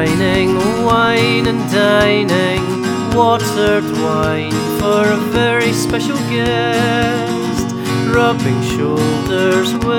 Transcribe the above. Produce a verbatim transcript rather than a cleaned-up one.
shining, wine and dining, watered wine for a very special guest, rubbing shoulders with